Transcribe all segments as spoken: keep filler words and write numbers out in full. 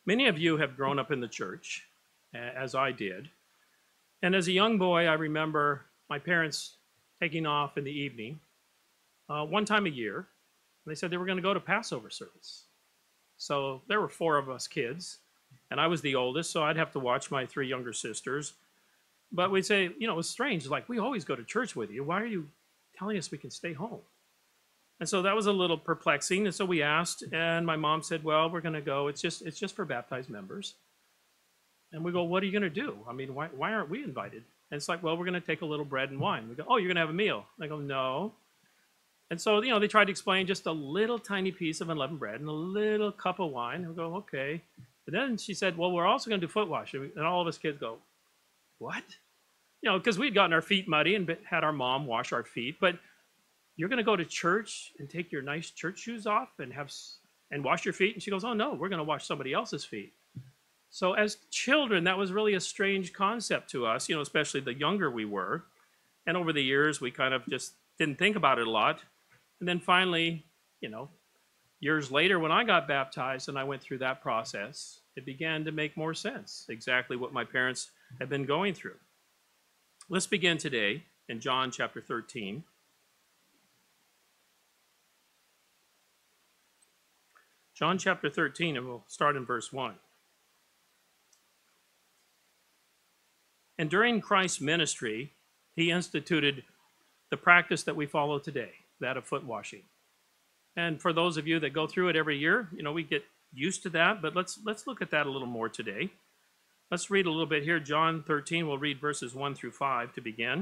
Many of you have grown up in the church, as I did. And as a young boy, I remember my parents taking off in the evening, uh, one time a year. They said they were going to go to Passover service. So there were four of us kids, and I was the oldest, so I'd have to watch my three younger sisters. But we'd say, you know, it was strange. Like, we always go to church with you. Why are you telling us we can stay home? And so that was a little perplexing. And so we asked, and my mom said, well, we're going to go. It's just it's just for baptized members. And we go, what are you going to do? I mean, why, why aren't we invited? And it's like, well, we're going to take a little bread and wine. We go, oh, you're going to have a meal. And I go, no. And so, you know, they tried to explain just a little tiny piece of unleavened bread and a little cup of wine. And we go, okay. But then she said, well, we're also going to do foot wash. And all of us kids go, what? You know, because we'd gotten our feet muddy and had our mom wash our feet. But you're going to go to church and take your nice church shoes off and have and wash your feet? And she goes, oh, no, we're going to wash somebody else's feet. So as children, that was really a strange concept to us, you know, especially the younger we were. And over the years, we kind of just didn't think about it a lot. And then finally, you know, years later when I got baptized and I went through that process, it began to make more sense, exactly what my parents had been going through. Let's begin today in John chapter thirteen. John chapter thirteen, and we'll start in verse one. And during Christ's ministry, he instituted the practice that we follow today, that of foot washing. And for those of you that go through it every year, you know, we get used to that, but let's let's look at that a little more today. Let's read a little bit here. John thirteen, we'll read verses one through five to begin.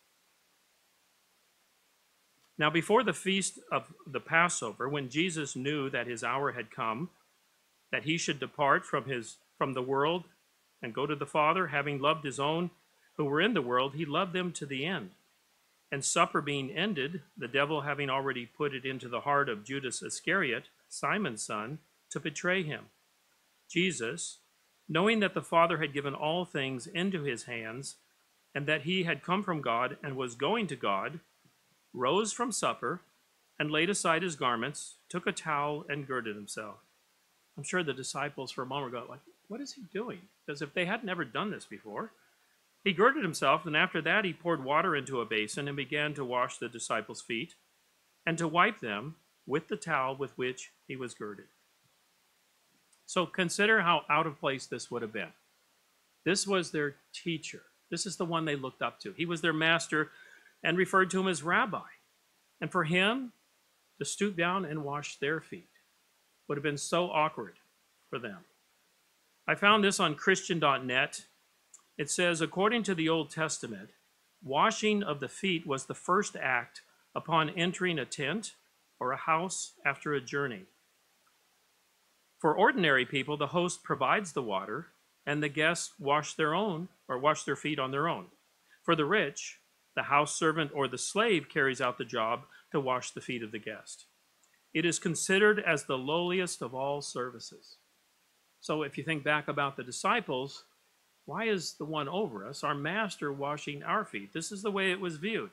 Now, before the feast of the Passover, when Jesus knew that his hour had come, that he should depart from his from the world and go to the Father, having loved his own who were in the world, he loved them to the end. And supper being ended, the devil having already put it into the heart of Judas Iscariot, Simon's son, to betray him. Jesus, knowing that the Father had given all things into his hands, and that he had come from God and was going to God, rose from supper and laid aside his garments, took a towel and girded himself. I'm sure the disciples for a moment were like, what is he doing? Because if they had never done this before, he girded himself, and after that he poured water into a basin and began to wash the disciples' feet and to wipe them with the towel with which he was girded. So consider how out of place this would have been. This was their teacher. This is the one they looked up to. He was their master and referred to him as rabbi. And for him to stoop down and wash their feet would have been so awkward for them. I found this on Christian dot net. It says, according to the Old Testament, washing of the feet was the first act upon entering a tent or a house after a journey. For ordinary people, the host provides the water, and the guests wash their own or wash their feet on their own. For the rich, the house servant or the slave carries out the job to wash the feet of the guest. It is considered as the lowliest of all services. So if you think back about the disciples, why is the one over us, our master, washing our feet? This is the way it was viewed.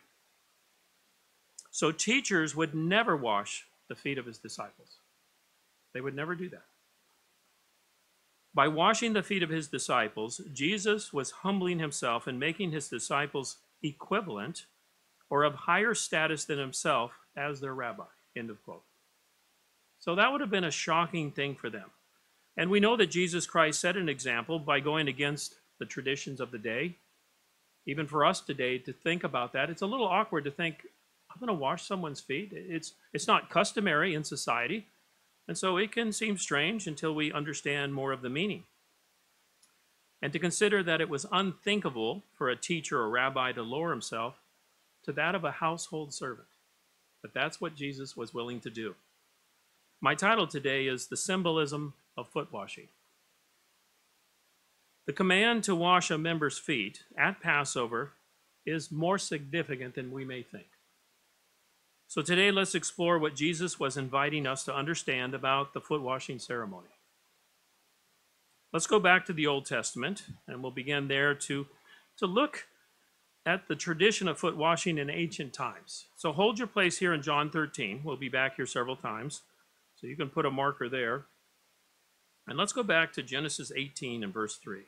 So teachers would never wash the feet of his disciples. They would never do that. By washing the feet of his disciples, Jesus was humbling himself and making his disciples equivalent or of higher status than himself as their rabbi. End of quote. So that would have been a shocking thing for them. And we know that Jesus Christ set an example by going against the traditions of the day. Even for us today to think about that, it's a little awkward to think, I'm going to wash someone's feet. It's, it's not customary in society. And so it can seem strange until we understand more of the meaning. And to consider that it was unthinkable for a teacher or rabbi to lower himself to that of a household servant. But that's what Jesus was willing to do. My title today is The Symbolism of Foot Washing. The command to wash a member's feet at Passover is more significant than we may think. So today let's explore what Jesus was inviting us to understand about the foot washing ceremony. Let's go back to the Old Testament, and we'll begin there to, to look at the tradition of foot washing in ancient times. So hold your place here in John thirteen. We'll be back here several times, so you can put a marker there. And let's go back to Genesis eighteen and verse three.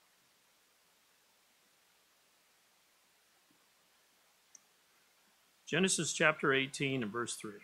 Genesis chapter eighteen and verse three.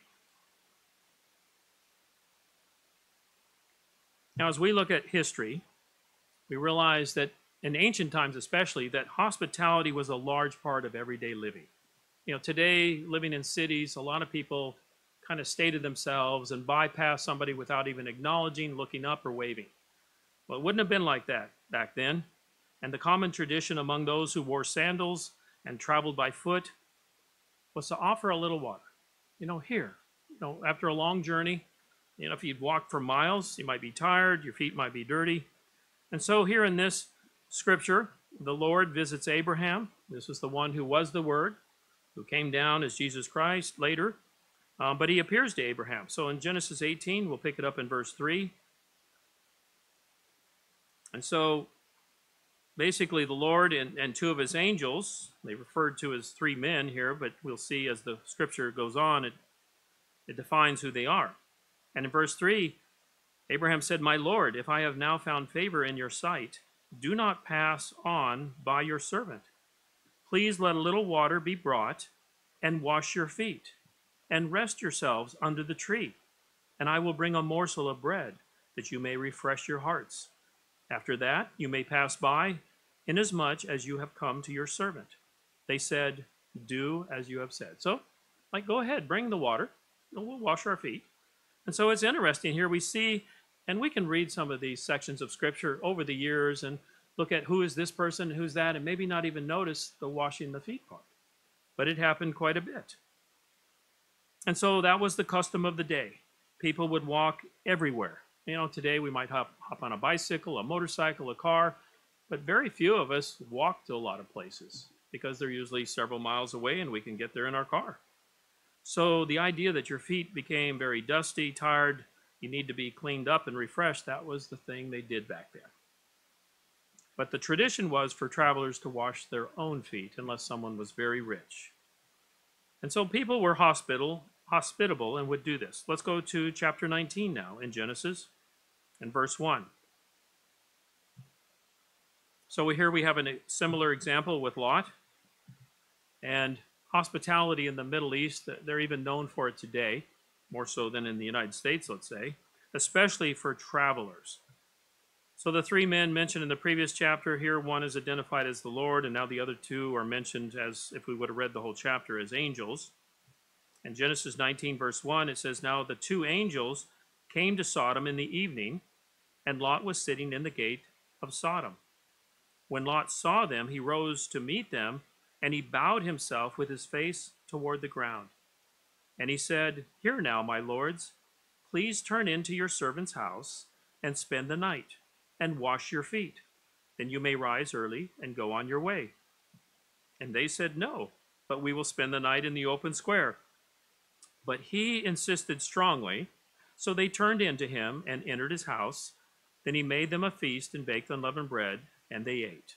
Now, as we look at history, we realize that in ancient times especially, that hospitality was a large part of everyday living. You know, today, living in cities, a lot of people kind of stay to themselves and bypass somebody without even acknowledging, looking up, or waving. Well, it wouldn't have been like that back then. And the common tradition among those who wore sandals and traveled by foot was to offer a little water. You know, here, you know, after a long journey, you know, if you'd walked for miles, you might be tired, your feet might be dirty. And so here in this scripture, the Lord visits Abraham. This is the one who was the Word, who came down as Jesus Christ later. Um, but he appears to Abraham. So in Genesis eighteen, we'll pick it up in verse three. And so basically the Lord and, and two of his angels, they referred to as three men here, but we'll see as the scripture goes on, it, it defines who they are. And in verse three, Abraham said, "My Lord, if I have now found favor in your sight, do not pass on by your servant. Please let a little water be brought and wash your feet and rest yourselves under the tree. And I will bring a morsel of bread that you may refresh your hearts. After that, you may pass by, inasmuch as you have come to your servant." They said, "Do as you have said." So, like, go ahead, bring the water, and we'll wash our feet. And so it's interesting here we see, and we can read some of these sections of Scripture over the years and look at who is this person, who's that, and maybe not even notice the washing the feet part. But it happened quite a bit. And so that was the custom of the day. People would walk everywhere. You know, today we might hop, hop on a bicycle, a motorcycle, a car, but very few of us walk to a lot of places because they're usually several miles away and we can get there in our car. So the idea that your feet became very dusty, tired, you need to be cleaned up and refreshed, that was the thing they did back then. But the tradition was for travelers to wash their own feet unless someone was very rich. And so people were hospitable, hospitable and would do this. Let's go to chapter nineteen now in Genesis and verse one. So here we have a similar example with Lot. And hospitality in the Middle East, they're even known for it today, more so than in the United States, let's say, especially for travelers. So the three men mentioned in the previous chapter here, one is identified as the Lord, and now the other two are mentioned as, if we would have read the whole chapter, as angels. In Genesis nineteen, verse one, it says, "Now the two angels came to Sodom in the evening, and Lot was sitting in the gate of Sodom. When Lot saw them, he rose to meet them, and he bowed himself with his face toward the ground. And he said, 'Here now, my lords, please turn into your servant's house and spend the night, and wash your feet. Then you may rise early and go on your way.' And they said, 'No, but we will spend the night in the open square.' But he insisted strongly, so they turned in to him and entered his house. Then he made them a feast and baked unleavened bread, and they ate."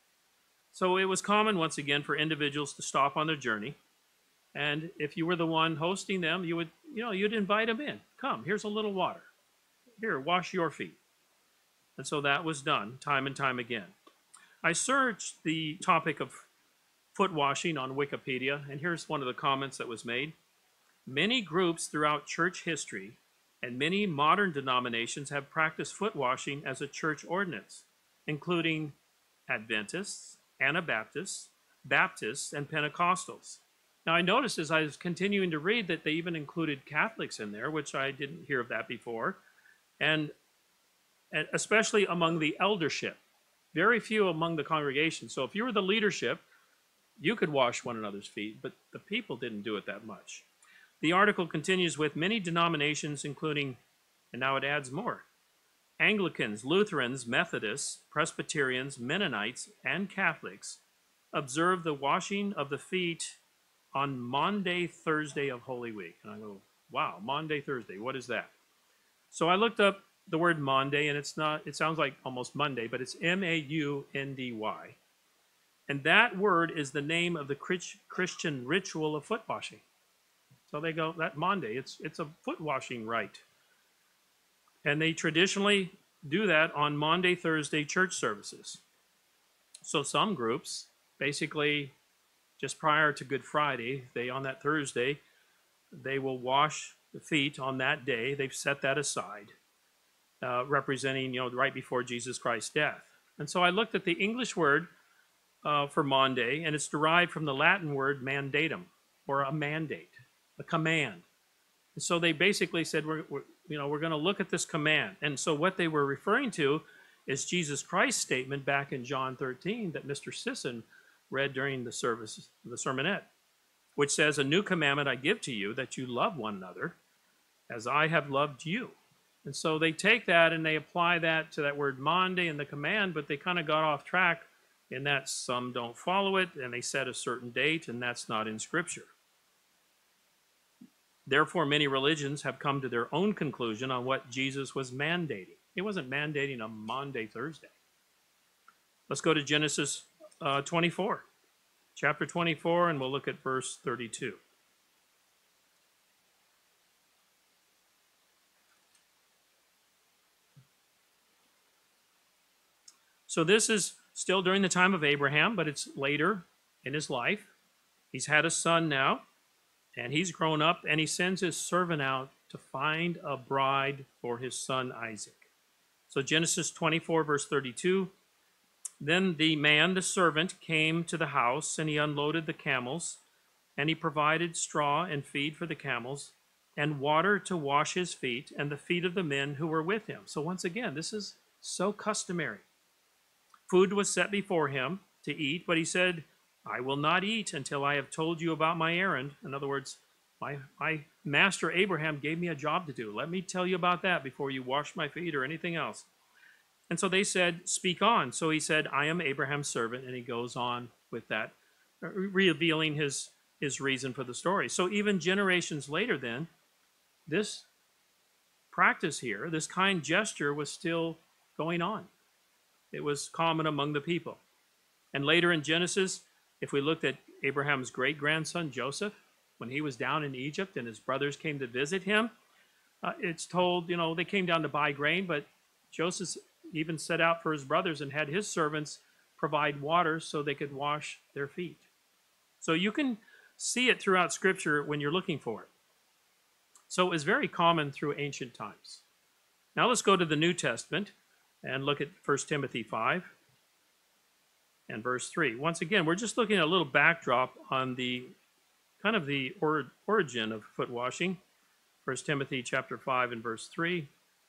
So it was common, once again, for individuals to stop on their journey. And if you were the one hosting them, you would, you know, you'd invite them in. "Come, here's a little water. Here, wash your feet." And so that was done time and time again. I searched the topic of foot washing on Wikipedia, and here's one of the comments that was made. "Many groups throughout church history and many modern denominations have practiced foot washing as a church ordinance, including Adventists, Anabaptists, Baptists, and Pentecostals." Now, I noticed as I was continuing to read that they even included Catholics in there, which I didn't hear of that before, and, and especially among the eldership. Very few among the congregation. So if you were the leadership, you could wash one another's feet, but the people didn't do it that much. The article continues with many denominations, including, and now it adds more, Anglicans, Lutherans, Methodists, Presbyterians, Mennonites, and Catholics observe the washing of the feet on Maundy Thursday of Holy Week. And I go, wow, Maundy Thursday, what is that? So I looked up the word Maundy, and it's not, it sounds like almost Monday, but it's M A U N D Y. And that word is the name of the Christian ritual of foot washing. So they go, that Maundy, it's, it's a foot washing rite. And they traditionally do that on Maundy, Thursday church services. So some groups, basically just prior to Good Friday, they on that Thursday, they will wash the feet on that day. They've set that aside, uh, representing, you know, right before Jesus Christ's death. And so I looked at the English word uh, for Maundy, and it's derived from the Latin word mandatum, or a mandate, a command. And so they basically said, we're, we're you know, we're going to look at this command. And so what they were referring to is Jesus Christ's statement back in John thirteen that Mister Sisson read during the service, the sermonette, which says, a new commandment I give to you, that you love one another as I have loved you. And so they take that and they apply that to that word Maundy and the command, but they kind of got off track in that some don't follow it and they set a certain date, and that's not in Scripture. Therefore, many religions have come to their own conclusion on what Jesus was mandating. He wasn't mandating a Maundy Thursday. Let's go to Genesis uh, twenty-four, chapter twenty-four, and we'll look at verse thirty-two. So this is still during the time of Abraham, but it's later in his life. He's had a son now, and he's grown up, and he sends his servant out to find a bride for his son Isaac. So Genesis twenty-four, verse thirty-two, then the man, the servant, came to the house, and he unloaded the camels, and he provided straw and feed for the camels, and water to wash his feet, and the feet of the men who were with him. So once again, this is so customary. Food was set before him to eat, but he said, I will not eat until I have told you about my errand. In other words, my, my master Abraham gave me a job to do. Let me tell you about that before you wash my feet or anything else. And so they said, speak on. So he said, I am Abraham's servant. And he goes on with that, revealing his, his reason for the story. So even generations later then, this practice here, this kind gesture was still going on. It was common among the people. And later in Genesis, if we looked at Abraham's great-grandson Joseph, when he was down in Egypt and his brothers came to visit him, uh, it's told, you know, they came down to buy grain, but Joseph even set out for his brothers and had his servants provide water so they could wash their feet. So you can see it throughout Scripture when you're looking for it. So it was very common through ancient times. Now let's go to the New Testament and look at First Timothy five and verse three. Once again, we're just looking at a little backdrop on the kind of the or, origin of foot washing. First Timothy chapter five and verse three.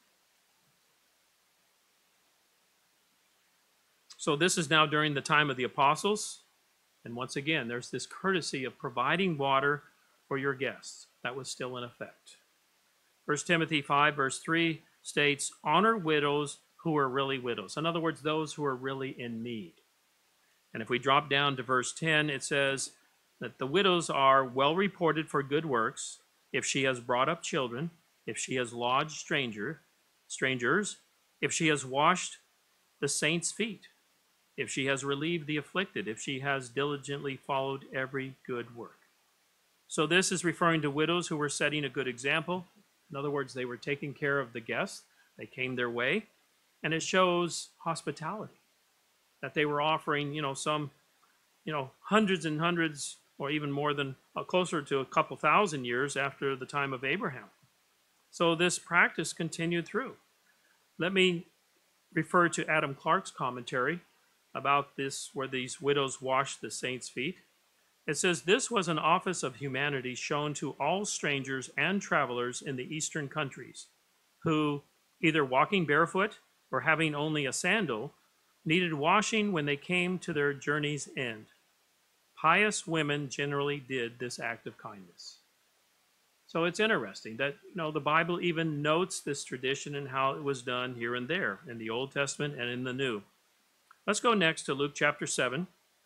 So this is now during the time of the apostles. And once again, there's this courtesy of providing water for your guests. That was still in effect. First Timothy five verse three states, honor widows who are really widows. In other words, those who are really in need. And if we drop down to verse ten, it says that the widows are well reported for good works, if she has brought up children, if she has lodged stranger, strangers, if she has washed the saints' feet, if she has relieved the afflicted, if she has diligently followed every good work. So this is referring to widows who were setting a good example. In other words, they were taking care of the guests. They came their way. And it shows hospitality, that they were offering, you know, some, you know, hundreds and hundreds, or even more than, uh, closer to a couple thousand years after the time of Abraham. So this practice continued through. Let me refer to Adam Clark's commentary about this, where these widows washed the saints' feet. It says, this was an office of humanity shown to all strangers and travelers in the eastern countries, who, either walking barefoot or having only a sandal, needed washing when they came to their journey's end. Pious women generally did this act of kindness. So it's interesting that, you know, the Bible even notes this tradition and how it was done here and there in the Old Testament and in the New. Let's go next to Luke chapter seven.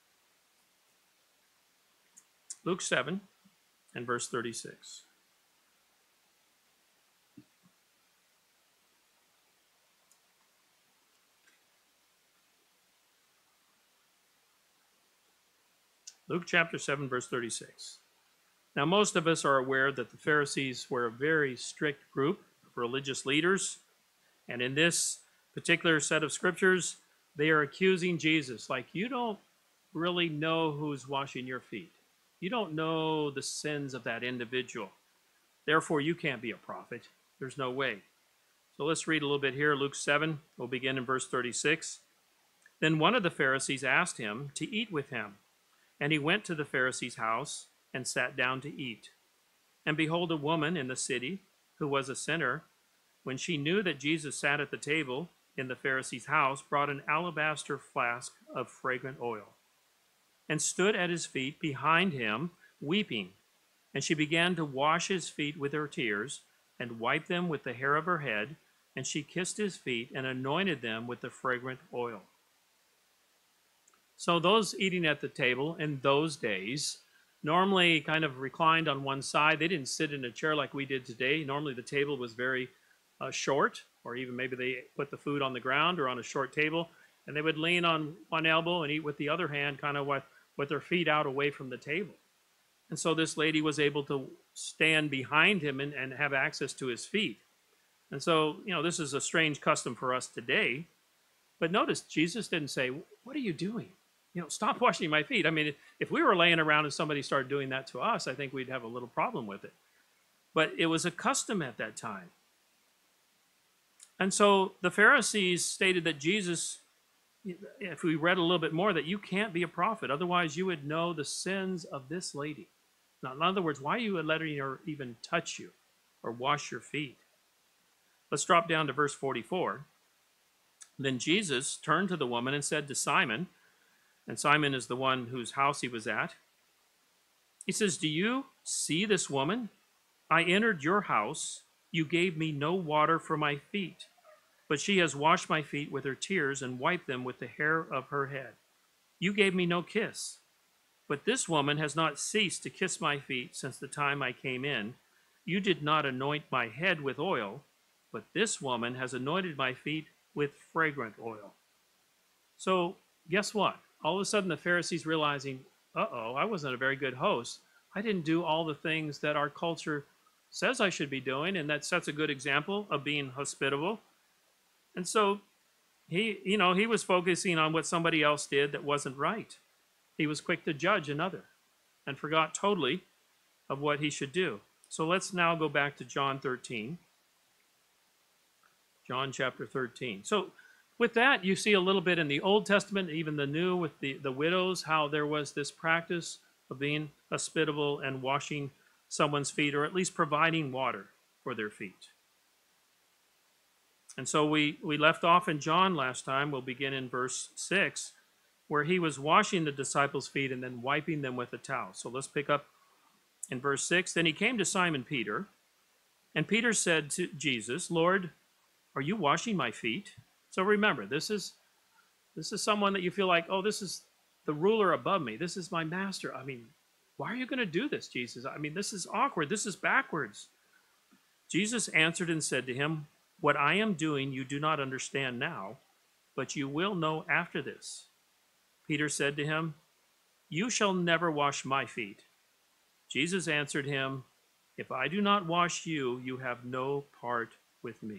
Luke seven and verse thirty-six. Luke chapter seven, verse thirty-six. Now, most of us are aware that the Pharisees were a very strict group of religious leaders. And in this particular set of scriptures, they are accusing Jesus, like, you don't really know who's washing your feet. You don't know the sins of that individual. Therefore, you can't be a prophet. There's no way. So let's read a little bit here, Luke seven. We'll begin in verse thirty-six. Then one of the Pharisees asked him to eat with him. And he went to the Pharisee's house and sat down to eat. And behold, a woman in the city, who was a sinner, when she knew that Jesus sat at the table in the Pharisee's house, brought an alabaster flask of fragrant oil, and stood at his feet behind him, weeping. And she began to wash his feet with her tears, and wiped them with the hair of her head, and she kissed his feet, and anointed them with the fragrant oil. So those eating at the table in those days normally kind of reclined on one side. They didn't sit in a chair like we did today. Normally the table was very uh, short, or even maybe they put the food on the ground or on a short table, and they would lean on one elbow and eat with the other hand, kind of with, with their feet out away from the table. And so this lady was able to stand behind him and, and have access to his feet. And so, you know, this is a strange custom for us today. But notice, Jesus didn't say, what are you doing? You know, stop washing my feet. I mean, if we were laying around and somebody started doing that to us, I think we'd have a little problem with it. But it was a custom at that time. And so the Pharisees stated that Jesus, if we read a little bit more, that you can't be a prophet. Otherwise, you would know the sins of this lady. Now, in other words, why you would let her even touch you or wash your feet? Let's drop down to verse forty-four. Then Jesus turned to the woman and said to Simon, and Simon is the one whose house he was at. He says, do you see this woman? I entered your house. You gave me no water for my feet, but she has washed my feet with her tears and wiped them with the hair of her head. You gave me no kiss, but this woman has not ceased to kiss my feet since the time I came in. You did not anoint my head with oil, but this woman has anointed my feet with fragrant oil. So guess what? All of a sudden the Pharisees realizing, uh-oh, I wasn't a very good host. I didn't do all the things that our culture says I should be doing, and that sets a good example of being hospitable. And so he, you know, he was focusing on what somebody else did that wasn't right. He was quick to judge another and forgot totally of what he should do. So let's now go back to John thirteen. John chapter thirteen. So with that, you see a little bit in the Old Testament, even the New, with the, the widows, how there was this practice of being hospitable and washing someone's feet, or at least providing water for their feet. And so we, we left off in John last time. We'll begin in verse six, where he was washing the disciples' feet and then wiping them with a towel. So let's pick up in verse six. Then he came to Simon Peter, and Peter said to Jesus, Lord, are you washing my feet? So remember, this is this is someone that you feel like, oh, this is the ruler above me. This is my master. I mean, why are you going to do this, Jesus? I mean, this is awkward. This is backwards. Jesus answered and said to him, what I am doing you do not understand now, but you will know after this. Peter said to him, you shall never wash my feet. Jesus answered him, if I do not wash you, you have no part with me.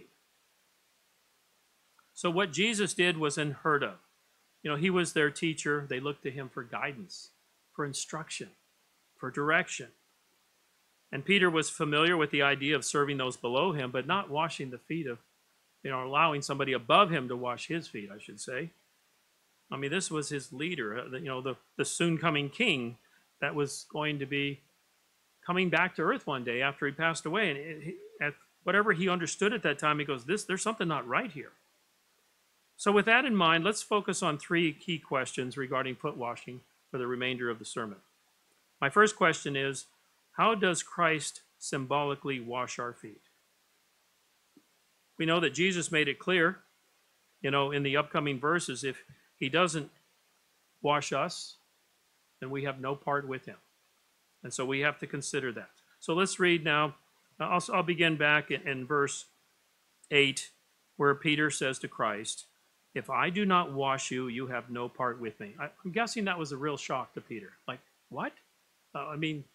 So what Jesus did was unheard of. You know, he was their teacher. They looked to him for guidance, for instruction, for direction. And Peter was familiar with the idea of serving those below him, but not washing the feet of, you know, allowing somebody above him to wash his feet, I should say. I mean, this was his leader, you know, the, the soon coming king that was going to be coming back to earth one day after he passed away. And it, he, at whatever he understood at that time, he goes, this, there's something not right here. So with that in mind, let's focus on three key questions regarding foot washing for the remainder of the sermon. My first question is, how does Christ symbolically wash our feet? We know that Jesus made it clear, you know, in the upcoming verses, if he doesn't wash us, then we have no part with him. And so we have to consider that. So let's read now. I'll, I'll begin back in, in verse eight, where Peter says to Christ, if I do not wash you, you have no part with me. I, I'm guessing that was a real shock to Peter. Like, what? Uh, I mean,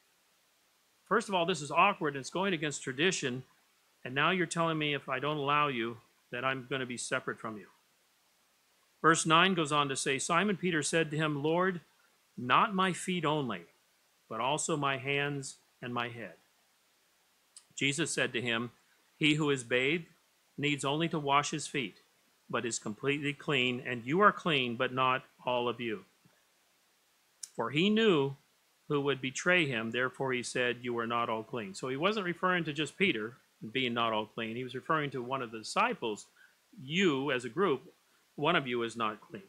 first of all, this is awkward. It's going against tradition. And now you're telling me if I don't allow you, that I'm going to be separate from you. Verse nine goes on to say, Simon Peter said to him, Lord, not my feet only, but also my hands and my head. Jesus said to him, he who is bathed needs only to wash his feet, but is completely clean, and you are clean, but not all of you. For he knew who would betray him, therefore he said, you are not all clean. So he wasn't referring to just Peter being not all clean. He was referring to one of the disciples. You, as a group, one of you is not clean.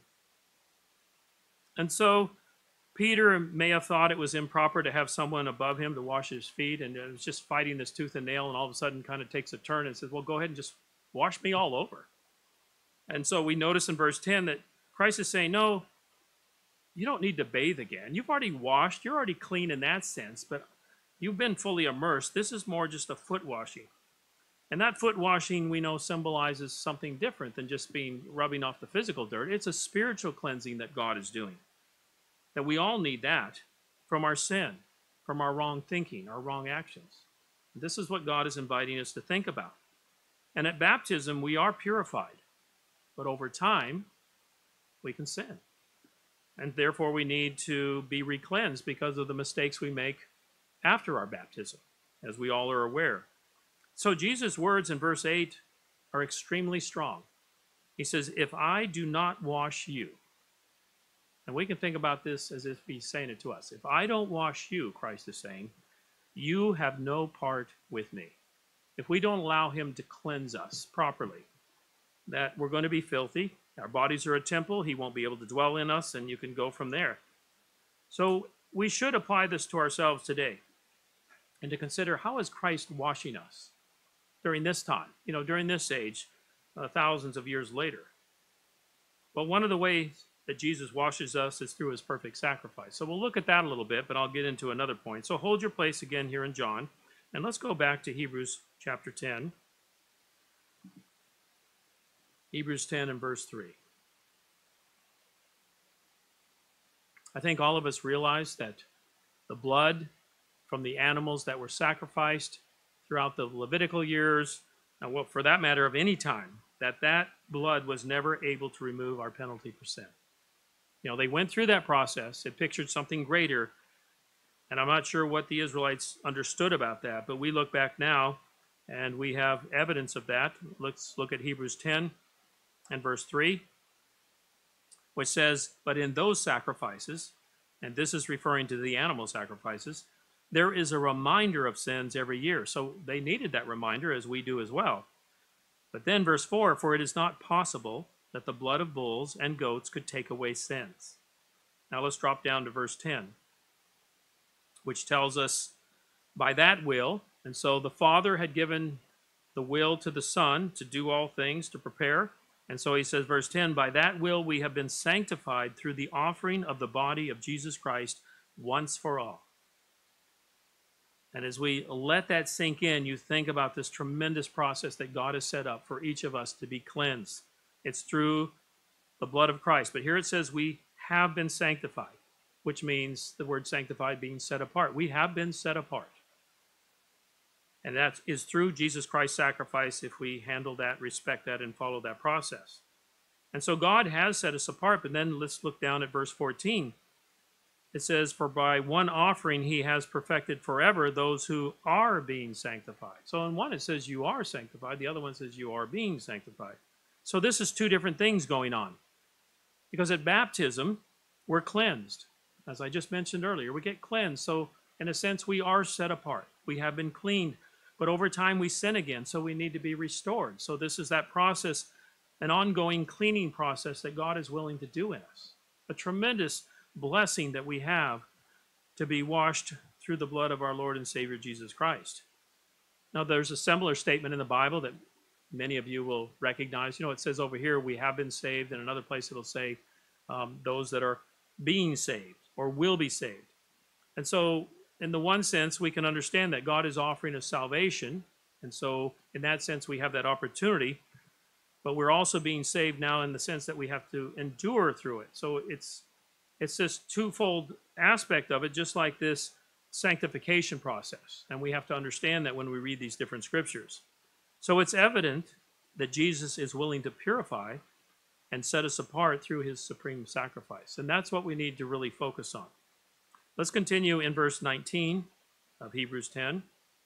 And so Peter may have thought it was improper to have someone above him to wash his feet, and it was just fighting this tooth and nail, and all of a sudden kind of takes a turn and says, well, go ahead and just wash me all over. And so we notice in verse ten that Christ is saying, no, you don't need to bathe again. You've already washed. You're already clean in that sense, but you've been fully immersed. This is more just a foot washing. And that foot washing, we know, symbolizes something different than just being rubbing off the physical dirt. It's a spiritual cleansing that God is doing. That we all need that from our sin, from our wrong thinking, our wrong actions. This is what God is inviting us to think about. And at baptism, we are purified. But over time, we can sin. And therefore, we need to be re-cleansed because of the mistakes we make after our baptism, as we all are aware. So Jesus' words in verse eight are extremely strong. He says, if I do not wash you, and we can think about this as if he's saying it to us. If I don't wash you, Christ is saying, you have no part with me. If we don't allow him to cleanse us properly, that we're going to be filthy. Our bodies are a temple. He won't be able to dwell in us, and you can go from there. So we should apply this to ourselves today and to consider, how is Christ washing us during this time, you know, during this age, uh, thousands of years later? Well, one of the ways that Jesus washes us is through his perfect sacrifice. So we'll look at that a little bit, but I'll get into another point. So hold your place again here in John, and let's go back to Hebrews chapter ten. Hebrews ten and verse three. I think all of us realize that the blood from the animals that were sacrificed throughout the Levitical years, and well, for that matter of any time, that that blood was never able to remove our penalty for sin. You know, they went through that process. It pictured something greater, and I'm not sure what the Israelites understood about that, but we look back now, and we have evidence of that. Let's look at Hebrews ten and verse three, which says, but in those sacrifices, and this is referring to the animal sacrifices, there is a reminder of sins every year. So they needed that reminder, as we do as well. But then verse four, for it is not possible that the blood of bulls and goats could take away sins. Now let's drop down to verse ten, which tells us, by that will, and so the Father had given the will to the Son to do all things, to prepare. And so he says, verse ten, by that will we have been sanctified through the offering of the body of Jesus Christ once for all. And as we let that sink in, you think about this tremendous process that God has set up for each of us to be cleansed. It's through the blood of Christ. But here it says we have been sanctified, which means the word sanctified being set apart. We have been set apart. And that is through Jesus Christ's sacrifice if we handle that, respect that, and follow that process. And so God has set us apart. But then let's look down at verse fourteen. It says, for by one offering he has perfected forever those who are being sanctified. So in one it says you are sanctified. The other one says you are being sanctified. So this is two different things going on. Because at baptism, we're cleansed. As I just mentioned earlier, we get cleansed. So in a sense, we are set apart. We have been cleaned. But over time, we sin again, so we need to be restored. So this is that process, an ongoing cleaning process that God is willing to do in us. A tremendous blessing that we have to be washed through the blood of our Lord and Savior Jesus Christ. Now, there's a similar statement in the Bible that many of you will recognize. You know, it says over here, we have been saved. In another place, it'll say um, those that are being saved or will be saved. And so, in the one sense, we can understand that God is offering us salvation. And so, in that sense, we have that opportunity. But we're also being saved now in the sense that we have to endure through it. So, it's It's this twofold aspect of it, just like this sanctification process. And we have to understand that when we read these different scriptures. So it's evident that Jesus is willing to purify and set us apart through his supreme sacrifice. And that's what we need to really focus on. Let's continue in verse nineteen of Hebrews ten.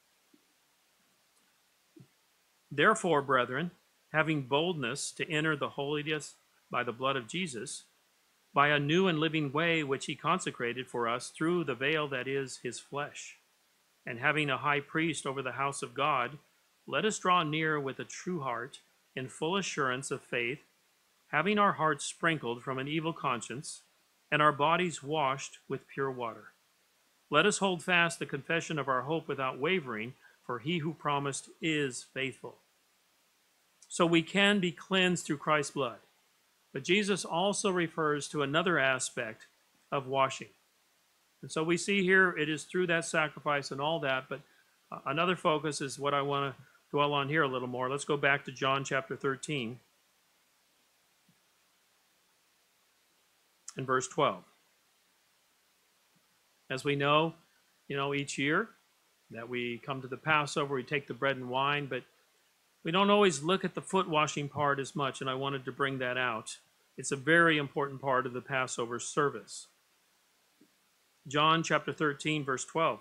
Therefore, brethren, having boldness to enter the holiest by the blood of Jesus, by a new and living way which he consecrated for us through the veil that is his flesh, and having a high priest over the house of God, let us draw near with a true heart, in full assurance of faith, having our hearts sprinkled from an evil conscience, and our bodies washed with pure water. Let us hold fast the confession of our hope without wavering, for he who promised is faithful. So we can be cleansed through Christ's blood. But Jesus also refers to another aspect of washing. And so we see here it is through that sacrifice and all that, but uh, another focus is what I want to dwell on here a little more. Let's go back to John chapter thirteen and verse twelve. As we know, you know, each year that we come to the Passover, we take the bread and wine, but we don't always look at the foot washing part as much, and I wanted to bring that out. It's a very important part of the Passover service. John chapter thirteen, verse twelve.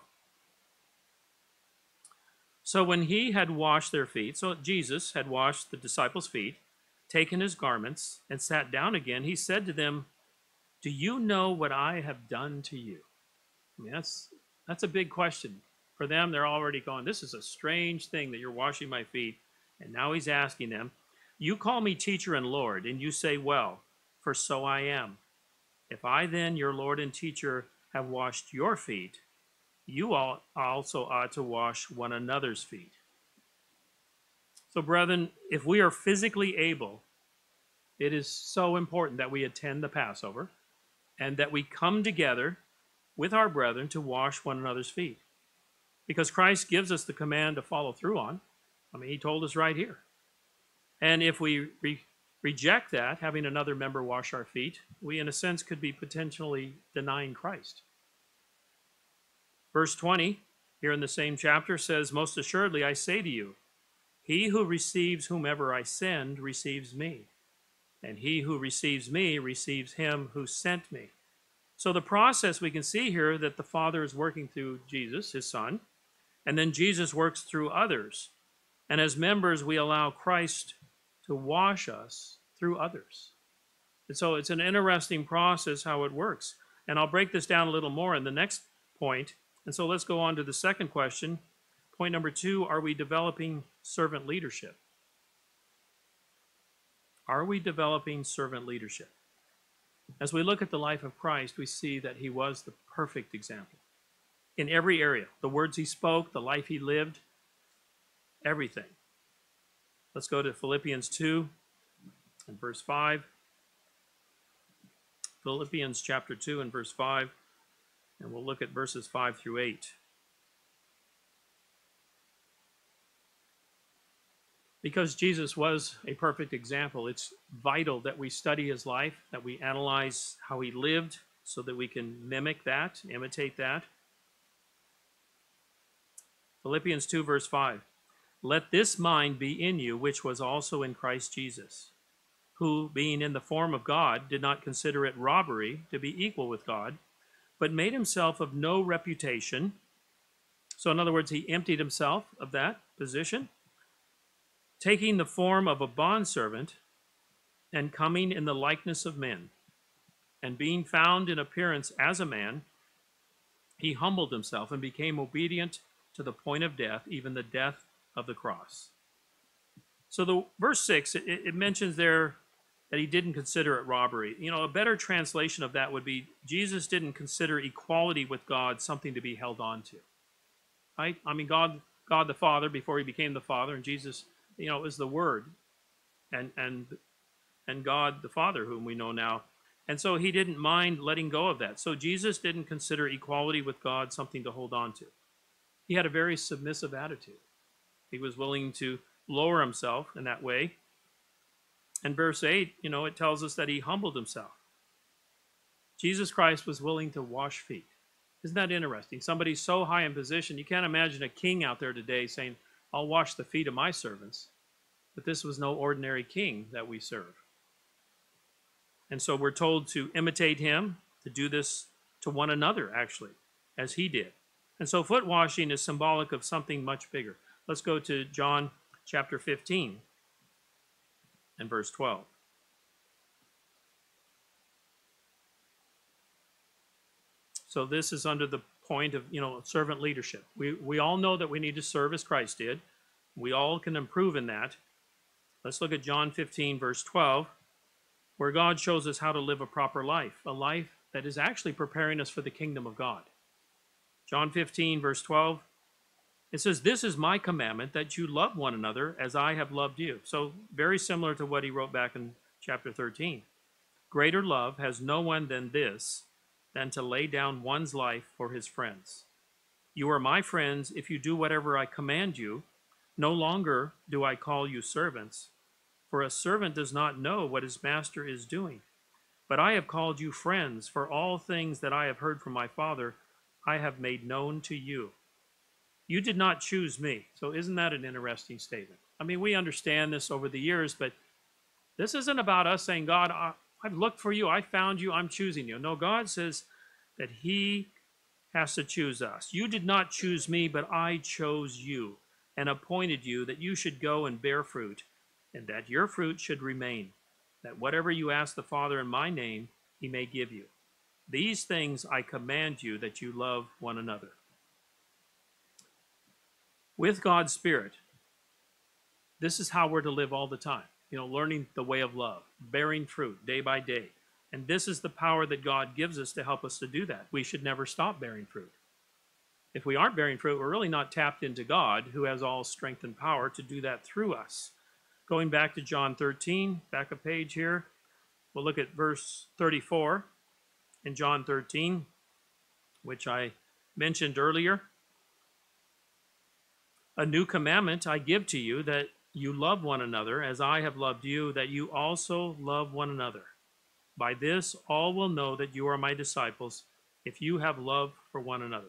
So when he had washed their feet, so Jesus had washed the disciples' feet, taken his garments, and sat down again, he said to them, do you know what I have done to you? I mean, that's, that's a big question. For them, they're already going, this is a strange thing that you're washing my feet. And now he's asking them, you call me teacher and Lord, and you say, well, for so I am. If I then, your Lord and teacher, have washed your feet, you all also ought to wash one another's feet. So, brethren, if we are physically able, it is so important that we attend the Passover and that we come together with our brethren to wash one another's feet. Because Christ gives us the command to follow through on. I mean, he told us right here. And if we re reject that, having another member wash our feet, we, in a sense, could be potentially denying Christ. Verse twenty, here in the same chapter, says, most assuredly I say to you, he who receives whomever I send receives me, and he who receives me receives him who sent me. So the process we can see here that the Father is working through Jesus, his Son, and then Jesus works through others. And as members, we allow Christ to wash us through others. And so it's an interesting process how it works. And I'll break this down a little more in the next point. And so let's go on to the second question. Point number two, are we developing servant leadership? Are we developing servant leadership? As we look at the life of Christ, we see that he was the perfect example. In every area, the words he spoke, the life he lived, everything. Let's go to Philippians two and verse five. Philippians chapter two and verse five. And we'll look at verses five through eight. Because Jesus was a perfect example, it's vital that we study his life, that we analyze how he lived so that we can mimic that, imitate that. Philippians two verse five. Let this mind be in you, which was also in Christ Jesus, who, being in the form of God, did not consider it robbery to be equal with God, but made himself of no reputation. So in other words, he emptied himself of that position, taking the form of a bondservant and coming in the likeness of men. And being found in appearance as a man, he humbled himself and became obedient to the point of death, even the death of the cross. So the verse six, it, it mentions there that he didn't consider it robbery. You know, a better translation of that would be Jesus didn't consider equality with God something to be held on to. Right? I mean, God, God the Father, before he became the Father, and Jesus, you know, is the Word, and and and God the Father, whom we know now. And so he didn't mind letting go of that. So Jesus didn't consider equality with God something to hold on to. He had a very submissive attitude. He was willing to lower himself in that way. And verse eight, you know, it tells us that he humbled himself. Jesus Christ was willing to wash feet. Isn't that interesting? Somebody so high in position, you can't imagine a king out there today saying, I'll wash the feet of my servants. But this was no ordinary king that we serve. And so we're told to imitate him, to do this to one another, actually, as he did. And so foot washing is symbolic of something much bigger. Let's go to John chapter fifteen and verse twelve. So this is under the point of, you know, servant leadership. We, we all know that we need to serve as Christ did. We all can improve in that. Let's look at John fifteen, verse twelve, where God shows us how to live a proper life, a life that is actually preparing us for the kingdom of God. John fifteen, verse twelve, it says, "This is my commandment, that you love one another as I have loved you." So very similar to what he wrote back in chapter thirteen. "Greater love has no one than this, than to lay down one's life for his friends. You are my friends if you do whatever I command you. No longer do I call you servants, for a servant does not know what his master is doing. But I have called you friends, for all things that I have heard from my Father, I have made known to you. You did not choose me." So isn't that an interesting statement? I mean, we understand this over the years, but this isn't about us saying, "God, I, I've looked for you, I found you, I'm choosing you." No, God says that he has to choose us. "You did not choose me, but I chose you and appointed you that you should go and bear fruit, and that your fruit should remain, that whatever you ask the Father in my name, he may give you. These things I command you, that you love one another." With God's Spirit, this is how we're to live all the time. You know, learning the way of love, bearing fruit day by day. And this is the power that God gives us to help us to do that. We should never stop bearing fruit. If we aren't bearing fruit, we're really not tapped into God, who has all strength and power to do that through us. Going back to John thirteen, back a page here, we'll look at verse thirty-four in John thirteen, which I mentioned earlier. "A new commandment I give to you, that you love one another as I have loved you, that you also love one another. By this all will know that you are my disciples, if you have love for one another."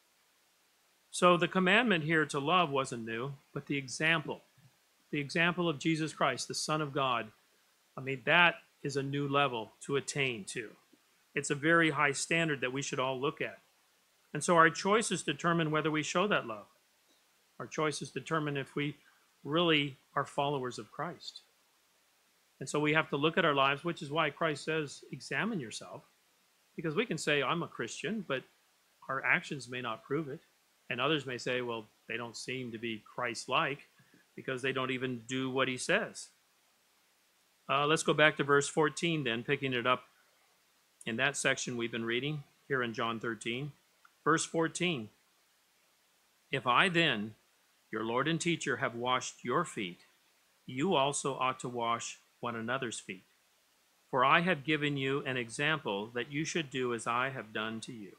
So the commandment here to love wasn't new, but the example, the example of Jesus Christ, the Son of God, I mean, that is a new level to attain to. It's a very high standard that we should all look at. And so our choices determine whether we show that love. Our choices determine if we really are followers of Christ. And so we have to look at our lives, which is why Christ says, examine yourself. Because we can say, I'm a Christian, but our actions may not prove it. And others may say, well, they don't seem to be Christ-like because they don't even do what he says. Uh, let's go back to verse fourteen then, picking it up in that section we've been reading here in John thirteen. Verse fourteen, "If I then, your Lord and teacher, have washed your feet, you also ought to wash one another's feet. For I have given you an example that you should do as I have done to you."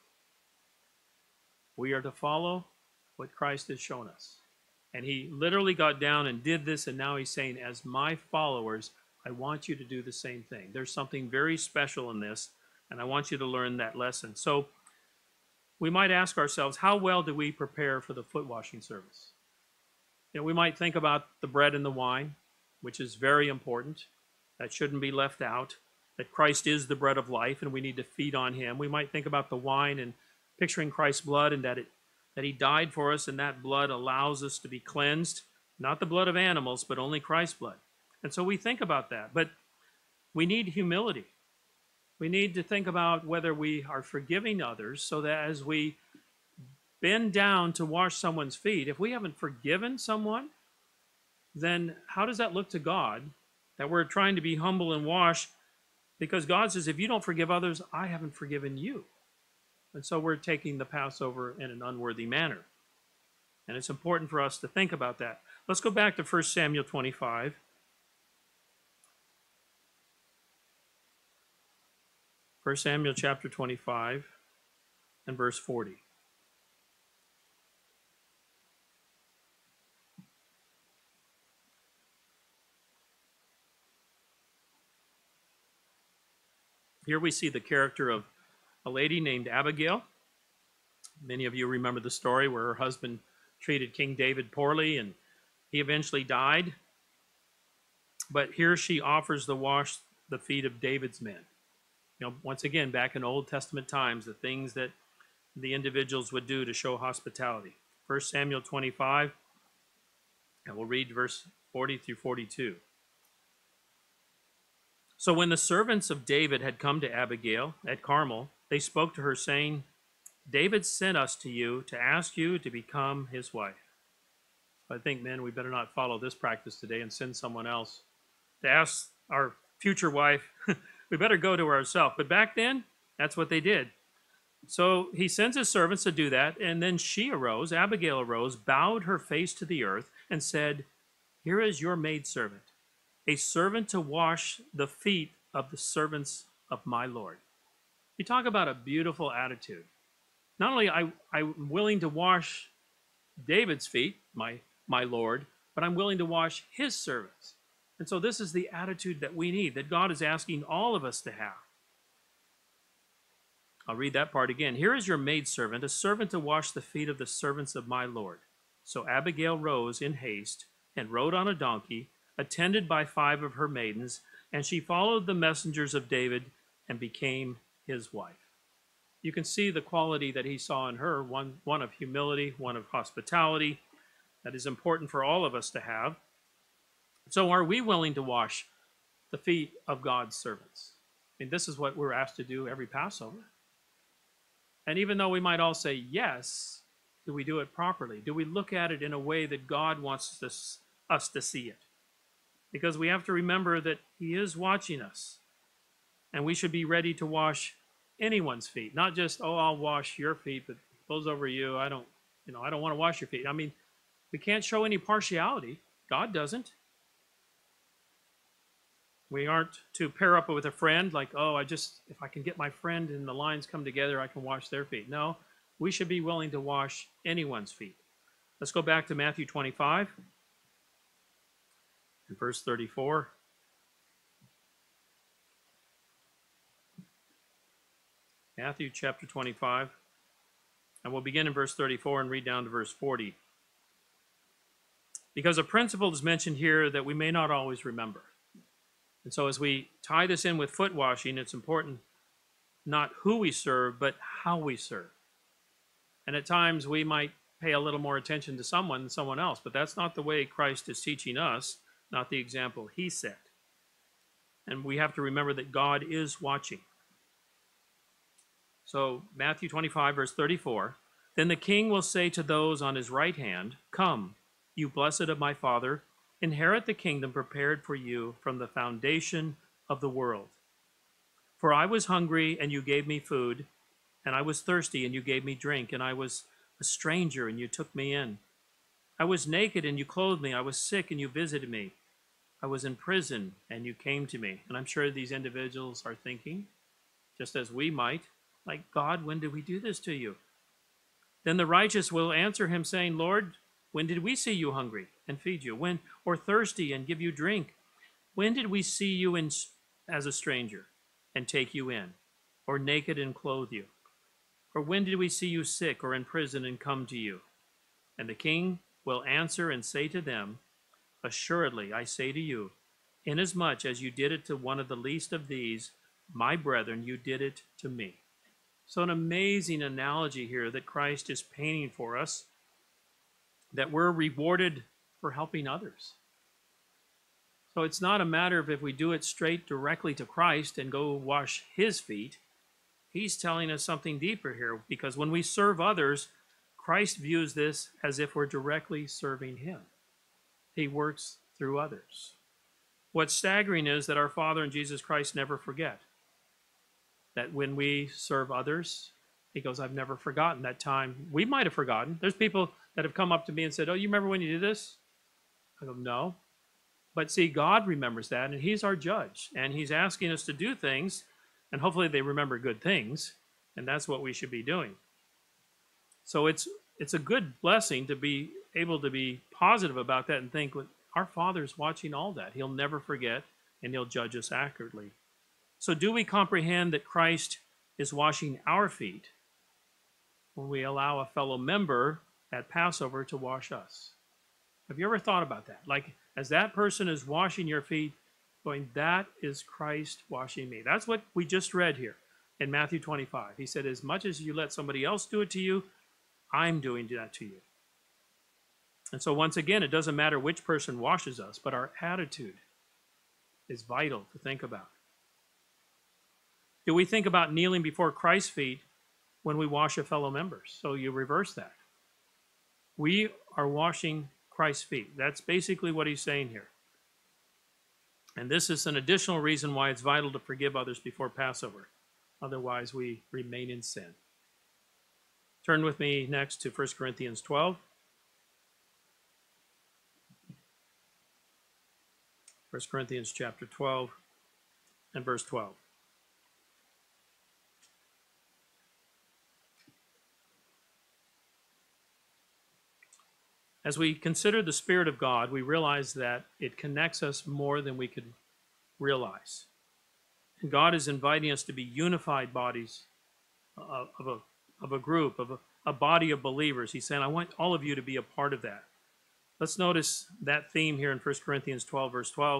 We are to follow what Christ has shown us. And he literally got down and did this, and now he's saying, as my followers, I want you to do the same thing. There's something very special in this, and I want you to learn that lesson. So we might ask ourselves, how well do we prepare for the foot washing service? You know, we might think about the bread and the wine, which is very important. That shouldn't be left out. That Christ is the bread of life, and we need to feed on him. We might think about the wine and picturing Christ's blood, and that it that he died for us, and that blood allows us to be cleansed. Not the blood of animals, but only Christ's blood. And so we think about that. But we need humility. We need to think about whether we are forgiving others, so that as we bend down to wash someone's feet, if we haven't forgiven someone, then how does that look to God that we're trying to be humble and wash? Because God says, if you don't forgive others, I haven't forgiven you. And so we're taking the Passover in an unworthy manner. And it's important for us to think about that. Let's go back to First Samuel twenty-five. First Samuel chapter twenty-five and verse forty. Here we see the character of a lady named Abigail. Many of you remember the story where her husband treated King David poorly, and he eventually died. But here she offers to wash the feet of David's men. You know, once again, back in Old Testament times, the things that the individuals would do to show hospitality. First Samuel twenty-five, and we'll read verse forty through forty-two. So when the servants of David had come to Abigail at Carmel, they spoke to her, saying, David sent us to you to ask you to become his wife. I think, men, we better not follow this practice today and send someone else to ask our future wife. We better go to her ourselves. But back then, that's what they did. So he sends his servants to do that, and then she arose, Abigail arose, bowed her face to the earth, and said, Here is your maidservant, a servant to wash the feet of the servants of my Lord. You talk about a beautiful attitude. Not only I, I'm willing to wash David's feet, my, my Lord, but I'm willing to wash his servants. And so this is the attitude that we need, that God is asking all of us to have. I'll read that part again. Here is your maidservant, a servant to wash the feet of the servants of my Lord. So Abigail rose in haste and rode on a donkey, attended by five of her maidens, and she followed the messengers of David and became his wife. You can see the quality that he saw in her, one, one of humility, one of hospitality, that is important for all of us to have. So are we willing to wash the feet of God's servants? I mean, this is what we're asked to do every Passover. And even though we might all say yes, do we do it properly? Do we look at it in a way that God wants us, us to see it? Because we have to remember that he is watching us. And we should be ready to wash anyone's feet. Not just, oh, I'll wash your feet, but those over you, I don't, you know, I don't want to wash your feet. I mean, we can't show any partiality. God doesn't. We aren't to pair up with a friend like, oh, I just, if I can get my friend and the lines come together, I can wash their feet. No, we should be willing to wash anyone's feet. Let's go back to Matthew twenty-five, and verse thirty-four. Matthew chapter twenty-five, and we'll begin in verse thirty-four and read down to verse forty. Because a principle is mentioned here that we may not always remember. And so as we tie this in with foot washing, it's important not who we serve, but how we serve. And at times we might pay a little more attention to someone than someone else, but that's not the way Christ is teaching us, not the example he set. And we have to remember that God is watching. So Matthew twenty-five, verse thirty-four, Then the king will say to those on his right hand, Come, you blessed of my Father, inherit the kingdom prepared for you from the foundation of the world. For I was hungry, and you gave me food, and I was thirsty, and you gave me drink, and I was a stranger, and you took me in. I was naked, and you clothed me. I was sick, and you visited me. I was in prison, and you came to me. And I'm sure these individuals are thinking, just as we might, like, God, when did we do this to you? Then the righteous will answer him, saying, Lord, when did we see you hungry and feed you? When, or thirsty and give you drink? When did we see you in, as a stranger and take you in, or naked and clothe you? Or when did we see you sick or in prison and come to you? And the king will answer and say to them, Assuredly, I say to you, inasmuch as you did it to one of the least of these, my brethren, you did it to me. So an amazing analogy here that Christ is painting for us, that we're rewarded for helping others. So it's not a matter of if we do it straight directly to Christ and go wash his feet. He's telling us something deeper here, because when we serve others, Christ views this as if we're directly serving him. He works through others. What's staggering is that our Father in Jesus Christ never forget. That when we serve others, he goes, I've never forgotten that time. We might have forgotten. There's people that have come up to me and said, oh, you remember when you did this? I go, no. But see, God remembers that, and he's our judge. And he's asking us to do things, and hopefully they remember good things, and that's what we should be doing. So it's it's a good blessing to be able to be positive about that and think, well, our Father's watching all that. He'll never forget, and he'll judge us accurately. So do we comprehend that Christ is washing our feet when we allow a fellow member at Passover to wash us? Have you ever thought about that? Like, As that person is washing your feet, going, that is Christ washing me. That's what we just read here in Matthew twenty-five. He said, as much as you let somebody else do it to you, I'm doing that to you. And so once again, it doesn't matter which person washes us, but our attitude is vital to think about. Do we think about kneeling before Christ's feet when we wash a fellow member? So you reverse that. We are washing Christ's feet. That's basically what he's saying here. And this is an additional reason why it's vital to forgive others before Passover. Otherwise, we remain in sin. Turn with me next to First Corinthians twelve. First Corinthians chapter twelve and verse twelve. As we consider the Spirit of God, we realize that it connects us more than we could realize. And God is inviting us to be unified bodies of a, of a group, of a, a body of believers. He's saying, I want all of you to be a part of that. Let's notice that theme here in First Corinthians twelve, verse twelve,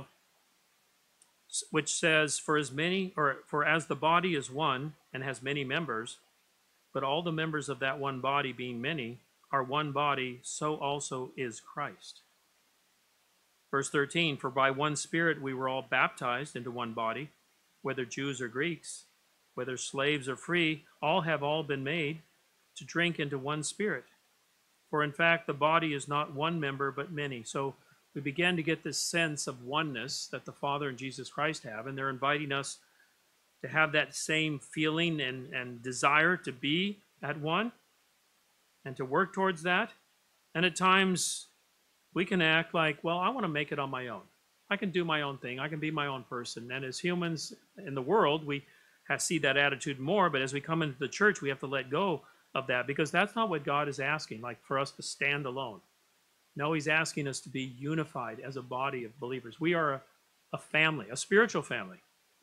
which says, For as many, or for as the body is one and has many members, but all the members of that one body being many, are one body, so also is Christ. Verse thirteen, For by one Spirit we were all baptized into one body, whether Jews or Greeks, whether slaves or free, all have all been made to drink into one Spirit. For in fact, the body is not one member, but many. So we begin to get this sense of oneness that the Father and Jesus Christ have, and they're inviting us to have that same feeling and, and desire to be at one, and to work towards that. And at times, we can act like, well, I want to make it on my own. I can do my own thing. I can be my own person. And as humans in the world, we have, see that attitude more. But as we come into the church, we have to let go of that, because that's not what God is asking, like for us to stand alone. No, he's asking us to be unified as a body of believers. We are a, a family, a spiritual family.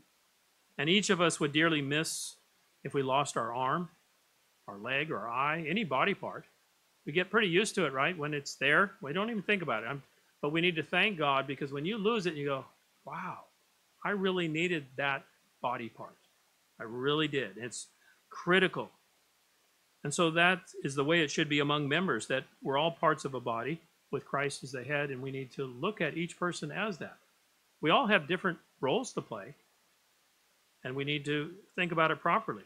And each of us would dearly miss if we lost our arm, our leg, or our eye, any body part. We get pretty used to it, right? When it's there, we don't even think about it. I'm, but we need to thank God, because when you lose it, you go, wow, I really needed that body part. I really did. It's critical. And so that is the way it should be among members, that we're all parts of a body with Christ as the head, and we need to look at each person as that. We all have different roles to play, and we need to think about it properly.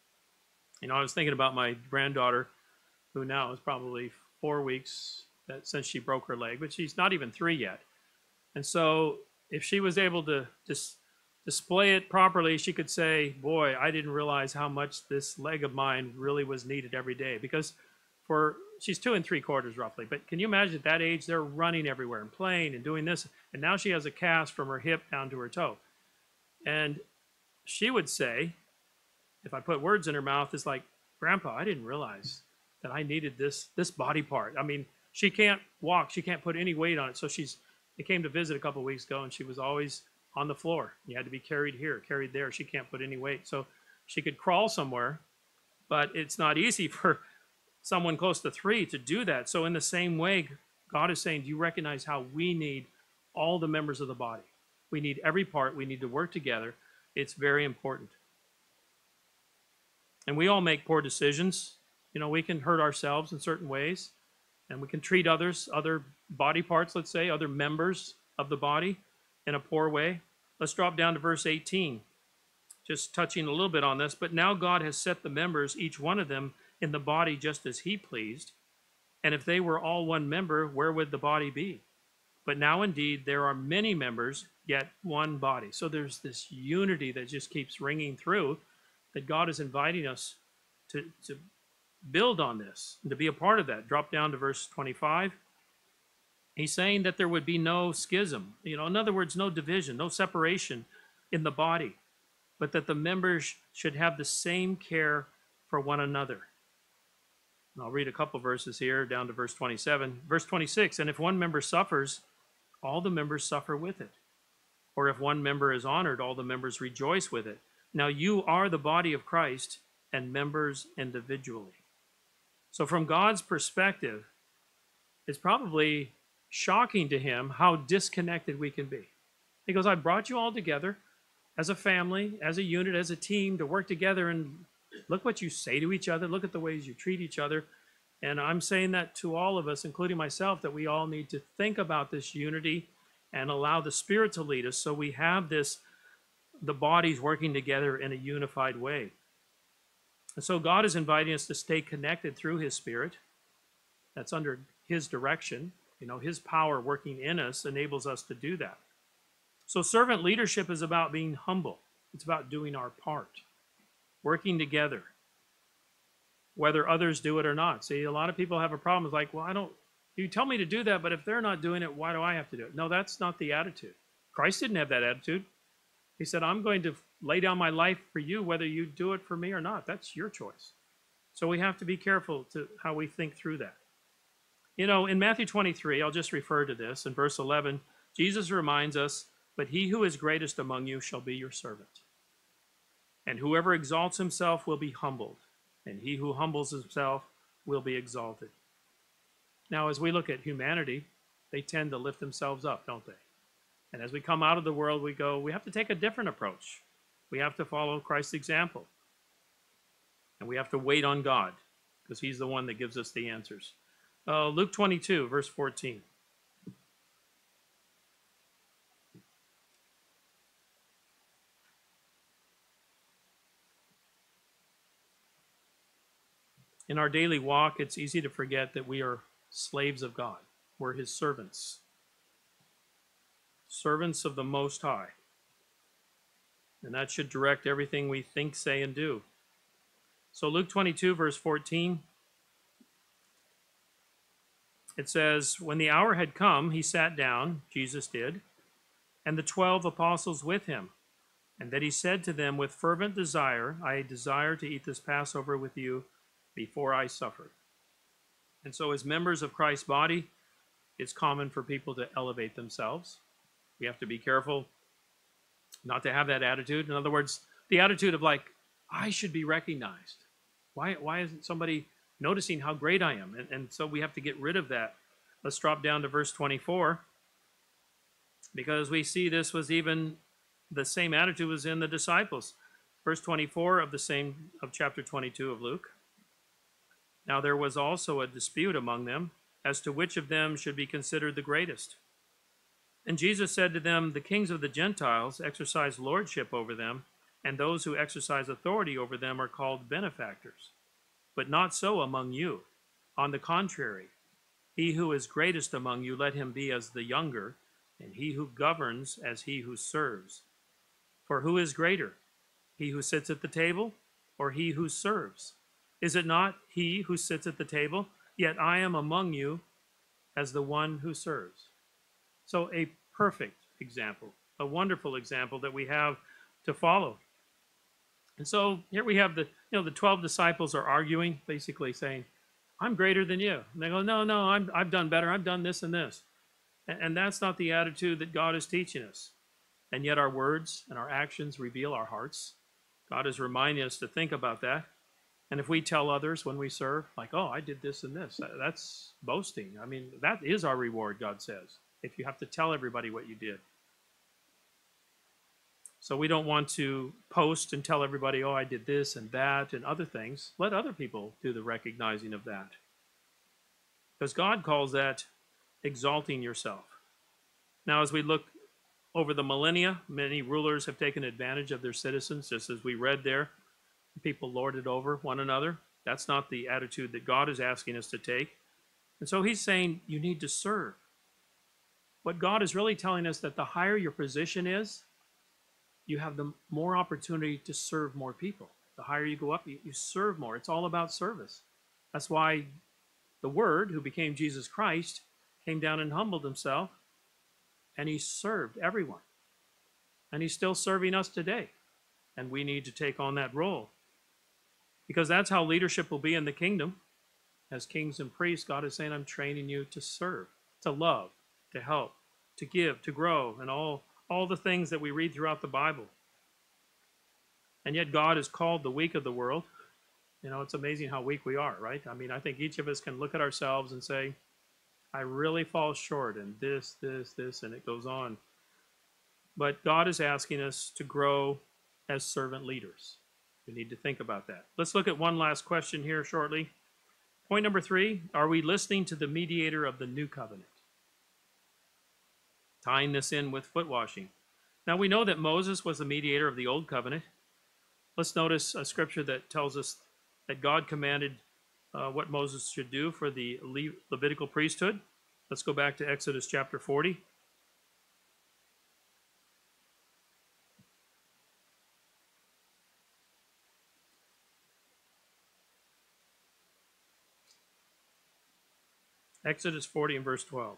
You know, I was thinking about my granddaughter, who now is probably four weeks that, since she broke her leg, but she's not even three yet. And so if she was able to just display it properly, she could say, boy, I didn't realize how much this leg of mine really was needed every day. Because for, she's two and three quarters roughly, but can you imagine at that age, they're running everywhere and playing and doing this. And now she has a cast from her hip down to her toe. And she would say, if I put words in her mouth, it's like, Grandpa, I didn't realize that I needed this this body part. I mean, she can't walk. She can't put any weight on it. So she's, they came to visit a couple of weeks ago, and she was always on the floor. You had to be carried here, carried there. She can't put any weight. So she could crawl somewhere, but it's not easy for someone close to three to do that. So in the same way, God is saying, do you recognize how we need all the members of the body? We need every part. We need to work together. It's very important. And we all make poor decisions. You know, we can hurt ourselves in certain ways, and we can treat others, other body parts, let's say, other members of the body in a poor way. Let's drop down to verse eighteen, just touching a little bit on this. But now God has set the members, each one of them, in the body just as he pleased. And if they were all one member, where would the body be? But now indeed there are many members, yet one body. So there's this unity that just keeps ringing through, that God is inviting us to, to build on this and to be a part of that. Drop down to verse twenty-five. He's saying that there would be no schism. You know, in other words, no division, no separation in the body, but that the members should have the same care for one another. And I'll read a couple verses here, down to verse twenty-seven. Verse twenty-six, and if one member suffers, all the members suffer with it. Or if one member is honored, all the members rejoice with it. Now you are the body of Christ and members individually. So from God's perspective, it's probably shocking to him how disconnected we can be. He goes, I brought you all together as a family, as a unit, as a team to work together, and look what you say to each other. Look at the ways you treat each other. And I'm saying that to all of us, including myself, that we all need to think about this unity and allow the Spirit to lead us so we have this, the bodies working together in a unified way. And so God is inviting us to stay connected through his Spirit. That's under his direction. You know, his power working in us enables us to do that. So servant leadership is about being humble. It's about doing our part, working together, whether others do it or not. See, a lot of people have a problem. It's like, well, I don't, you tell me to do that, but if they're not doing it, why do I have to do it? No, that's not the attitude. Christ didn't have that attitude. He said, I'm going to lay down my life for you, whether you do it for me or not. That's your choice. So we have to be careful to how we think through that. You know, in Matthew twenty-three, I'll just refer to this. In verse eleven, Jesus reminds us, but he who is greatest among you shall be your servant. And whoever exalts himself will be humbled, and he who humbles himself will be exalted. Now, as we look at humanity, they tend to lift themselves up, don't they? And as we come out of the world, we go, we have to take a different approach. We have to follow Christ's example. And we have to wait on God, because he's the one that gives us the answers. Uh, Luke twenty-two, verse fourteen. In our daily walk, it's easy to forget that we are slaves of God. We're his servants. Servants of the Most High. And that should direct everything we think, say, and do. So Luke twenty-two, verse fourteen, it says, when the hour had come, he sat down, Jesus did, and the twelve apostles with him. And that he said to them, with fervent desire, I desire to eat this Passover with you before I suffer. And so as members of Christ's body, it's common for people to elevate themselves. We have to be careful not to have that attitude. In other words, the attitude of like, I should be recognized. Why, why isn't somebody noticing how great I am? And, and so we have to get rid of that. Let's drop down to verse twenty-four. Because we see this was even, the same attitude was in the disciples. Verse twenty-four of the same, of chapter twenty-two of Luke. Now there was also a dispute among them as to which of them should be considered the greatest. And Jesus said to them, the kings of the Gentiles exercise lordship over them, and those who exercise authority over them are called benefactors. But not so among you. On the contrary, he who is greatest among you, let him be as the younger, and he who governs as he who serves. For who is greater, he who sits at the table, or he who serves? Is it not he who sits at the table? Yet I am among you as the one who serves. So a perfect example, a wonderful example that we have to follow. And so here we have the, you know, the twelve disciples are arguing, basically saying, I'm greater than you. And they go, no, no, I'm, I've done better. I've done this and this. And, and that's not the attitude that God is teaching us. And yet our words and our actions reveal our hearts. God is reminding us to think about that. And if we tell others when we serve, like, oh, I did this and this, that's boasting. I mean, that is our reward, God says, if you have to tell everybody what you did. So we don't want to post and tell everybody, oh, I did this and that and other things. Let other people do the recognizing of that. Because God calls that exalting yourself. Now, as we look over the millennia, many rulers have taken advantage of their citizens, just as we read there. People lord it over one another. That's not the attitude that God is asking us to take. And so he's saying you need to serve. What God is really telling us that the higher your position is, you have the more opportunity to serve more people. The higher you go up, you, you serve more. It's all about service. That's why the Word, who became Jesus Christ, came down and humbled himself, and he served everyone. And he's still serving us today. And we need to take on that role. Because that's how leadership will be in the kingdom. As kings and priests, God is saying, I'm training you to serve, to love, to help, to give, to grow, and all all the things that we read throughout the Bible. And yet God is called the weak of the world. You know, it's amazing how weak we are, right? I mean, I think each of us can look at ourselves and say, I really fall short in this, this, this, and it goes on. But God is asking us to grow as servant leaders. We need to think about that. Let's look at one last question here shortly. Point number three, are we listening to the mediator of the new covenant? Tying this in with foot washing. Now we know that Moses was the mediator of the old covenant. Let's notice a scripture that tells us that God commanded uh, what Moses should do for the Le- Levitical priesthood. Let's go back to Exodus chapter forty. Exodus forty and verse twelve.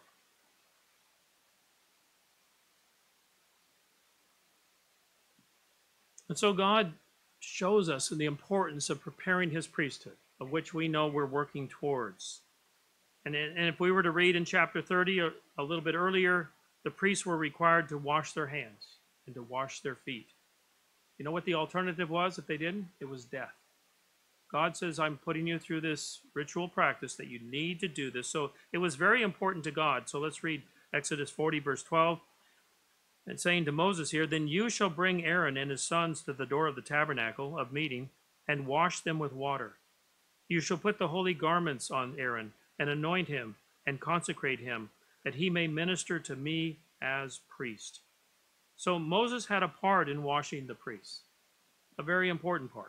And so God shows us the importance of preparing his priesthood, of which we know we're working towards. And, and if we were to read in chapter thirty, or a little bit earlier, the priests were required to wash their hands and to wash their feet. You know what the alternative was if they didn't? It was death. God says, I'm putting you through this ritual practice that you need to do this. So it was very important to God. So let's read Exodus forty, verse twelve. And saying to Moses here, then you shall bring Aaron and his sons to the door of the tabernacle of meeting and wash them with water. You shall put the holy garments on Aaron and anoint him and consecrate him, that he may minister to me as priest. So Moses had a part in washing the priests, a very important part.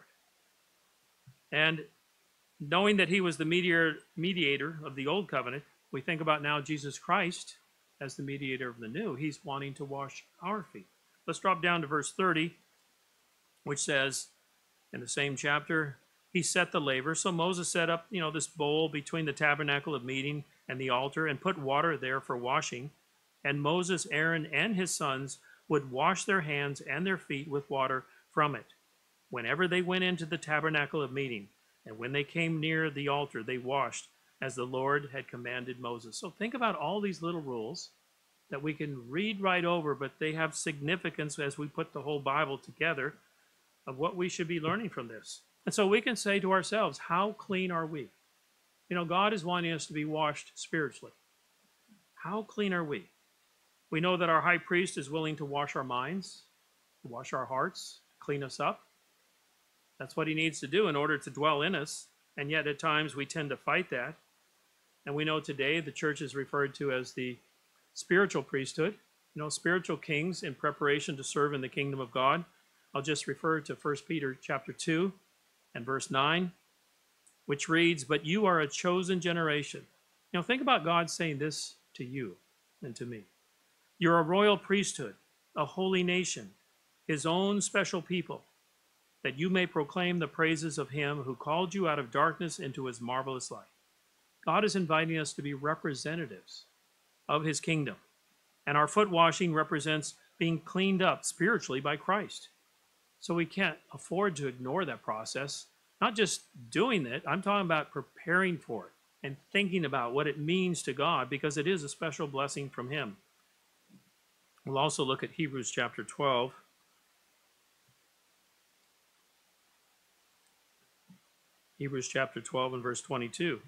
And knowing that he was the mediator, mediator of the old covenant, we think about now Jesus Christ as the mediator of the new. He's wanting to wash our feet. Let's drop down to verse thirty, which says in the same chapter, he set the laver. So Moses set up, you know, this bowl between the tabernacle of meeting and the altar and put water there for washing. And Moses, Aaron, and his sons would wash their hands and their feet with water from it whenever they went into the tabernacle of meeting. And when they came near the altar, they washed as the Lord had commanded Moses. So think about all these little rules that we can read right over, but they have significance as we put the whole Bible together of what we should be learning from this. And so we can say to ourselves, how clean are we? You know, God is wanting us to be washed spiritually. How clean are we? We know that our high priest is willing to wash our minds, to wash our hearts, clean us up. That's what he needs to do in order to dwell in us. And yet at times we tend to fight that. And we know today the church is referred to as the spiritual priesthood, you know, spiritual kings in preparation to serve in the kingdom of God. I'll just refer to First Peter chapter two and verse nine, which reads, but you are a chosen generation. You know, think about God saying this to you and to me. You're a royal priesthood, a holy nation, his own special people, that you may proclaim the praises of him who called you out of darkness into his marvelous light. God is inviting us to be representatives of his kingdom. And our foot washing represents being cleaned up spiritually by Christ. So we can't afford to ignore that process. Not just doing it, I'm talking about preparing for it and thinking about what it means to God, because it is a special blessing from him. We'll also look at Hebrews chapter twelve. Hebrews chapter twelve and verse twenty-two.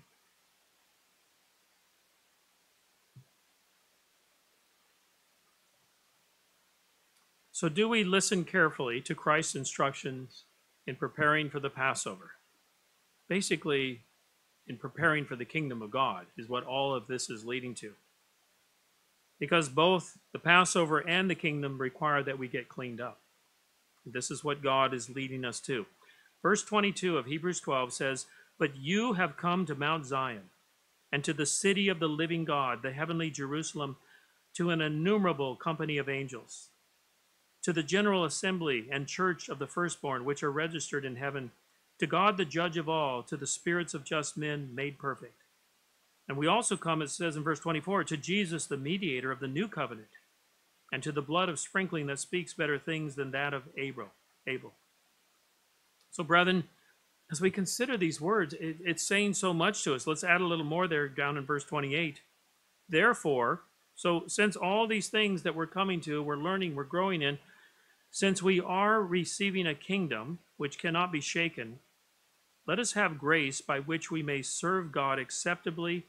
So do we listen carefully to Christ's instructions in preparing for the Passover? Basically, in preparing for the kingdom of God is what all of this is leading to. Because both the Passover and the kingdom require that we get cleaned up. This is what God is leading us to. Verse twenty-two of Hebrews twelve says, but you have come to Mount Zion, and to the city of the living God, the heavenly Jerusalem, to an innumerable company of angels, to the general assembly and church of the firstborn, which are registered in heaven, to God the judge of all, to the spirits of just men made perfect. And we also come, it says in verse twenty-four, to Jesus, the mediator of the new covenant, and to the blood of sprinkling that speaks better things than that of Abel. Abel. So, brethren, as we consider these words, it, it's saying so much to us. Let's add a little more there down in verse twenty-eight. Therefore, so since all these things that we're coming to, we're learning, we're growing in, since we are receiving a kingdom which cannot be shaken, let us have grace by which we may serve God acceptably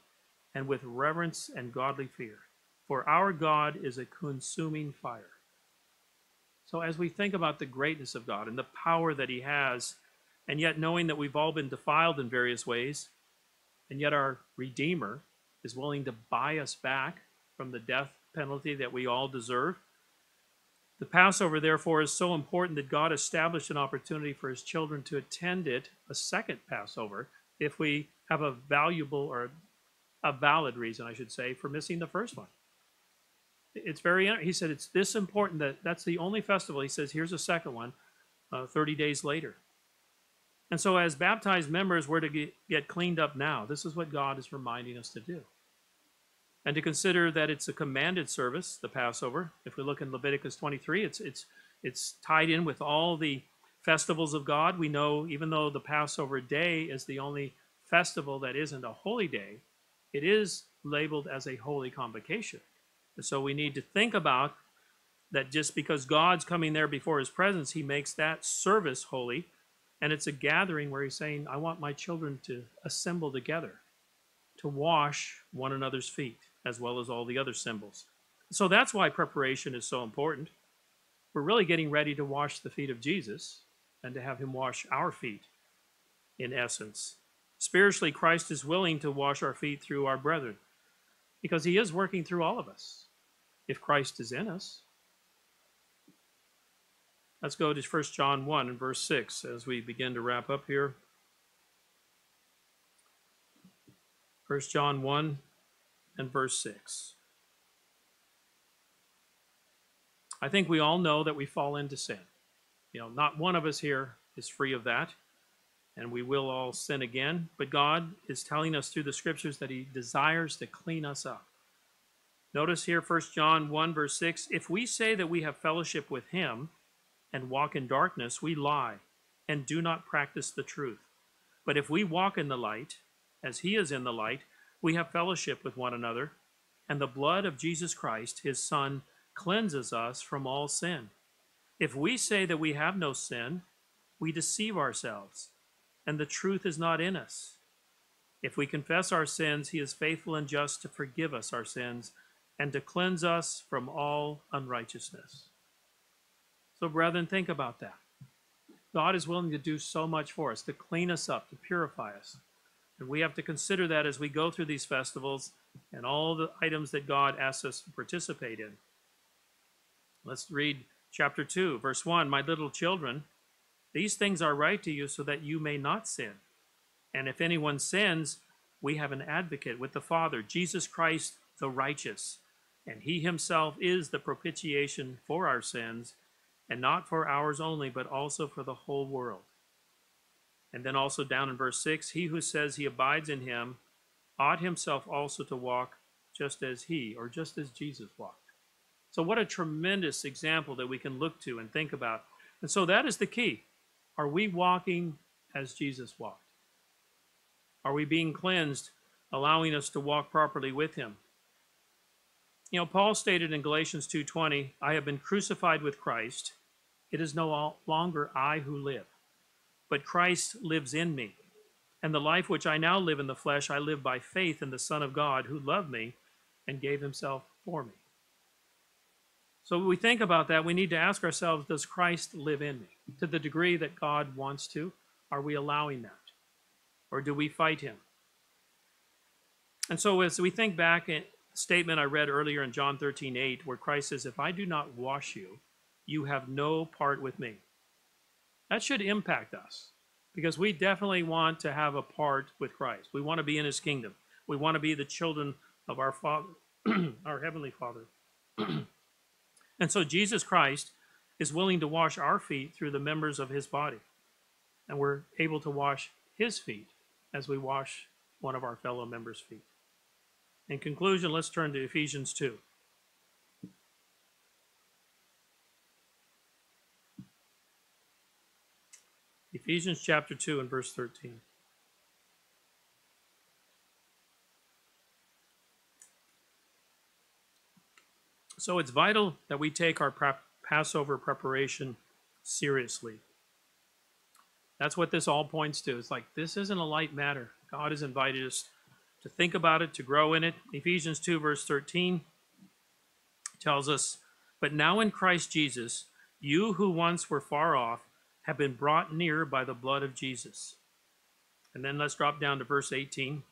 and with reverence and godly fear. For our God is a consuming fire. So as we think about the greatness of God and the power that he has, and yet knowing that we've all been defiled in various ways, and yet our Redeemer is willing to buy us back from the death penalty that we all deserve, the Passover, therefore, is so important that God established an opportunity for his children to attend it, a second Passover, if we have a valuable or a valid reason, I should say, for missing the first one. It's very, he said, it's this important that that's the only festival. He says, here's a second one, uh, thirty days later. And so as baptized members, we're to get, get cleaned up now. This is what God is reminding us to do. And to consider that it's a commanded service, the Passover. If we look in Leviticus twenty-three, it's, it's, it's tied in with all the festivals of God. We know even though the Passover day is the only festival that isn't a holy day, it is labeled as a holy convocation. And so we need to think about that just because God's coming there before his presence, he makes that service holy. And it's a gathering where he's saying, I want my children to assemble together to wash one another's feet, as well as all the other symbols. So that's why preparation is so important. We're really getting ready to wash the feet of Jesus and to have him wash our feet, in essence. Spiritually, Christ is willing to wash our feet through our brethren, because he is working through all of us, if Christ is in us. Let's go to First John one and verse six as we begin to wrap up here. First John one and verse six. I think we all know that we fall into sin. You know, not one of us here is free of that, and we will all sin again. But God is telling us through the scriptures that he desires to clean us up. Notice here, First John one, verse six, if we say that we have fellowship with him and walk in darkness, we lie and do not practice the truth. But if we walk in the light, as he is in the light, we have fellowship with one another, and the blood of Jesus Christ, his Son, cleanses us from all sin. If we say that we have no sin, we deceive ourselves, and the truth is not in us. If we confess our sins, he is faithful and just to forgive us our sins and to cleanse us from all unrighteousness. So, brethren, think about that. God is willing to do so much for us, to clean us up, to purify us. And we have to consider that as we go through these festivals and all the items that God asks us to participate in. Let's read chapter two, verse one. My little children, these things are right to you so that you may not sin. And if anyone sins, we have an advocate with the Father, Jesus Christ the righteous. And he himself is the propitiation for our sins, and not for ours only, but also for the whole world. And then also down in verse six, he who says he abides in him ought himself also to walk just as he, or just as Jesus walked. So what a tremendous example that we can look to and think about. And so that is the key. Are we walking as Jesus walked? Are we being cleansed, allowing us to walk properly with him? You know, Paul stated in Galatians two twenty, I have been crucified with Christ. It is no longer I who live, but Christ lives in me. And the life which I now live in the flesh, I live by faith in the Son of God who loved me and gave himself for me. So when we think about that, we need to ask ourselves, does Christ live in me? To the degree that God wants to, are we allowing that? Or do we fight him? And so as we think back at the statement I read earlier in John thirteen eight, where Christ says, if I do not wash you, you have no part with me. That should impact us, because we definitely want to have a part with Christ. We want to be in his kingdom. We want to be the children of our Father, our Heavenly Father. And so Jesus Christ is willing to wash our feet through the members of his body. And we're able to wash his feet as we wash one of our fellow members' feet. In conclusion, let's turn to Ephesians two. Ephesians chapter two and verse thirteen. So it's vital that we take our Passover preparation seriously. That's what this all points to. It's like, this isn't a light matter. God has invited us to think about it, to grow in it. Ephesians two, verse thirteen tells us, "But now in Christ Jesus, you who once were far off have been brought near by the blood of Jesus." And then let's drop down to verse eighteen.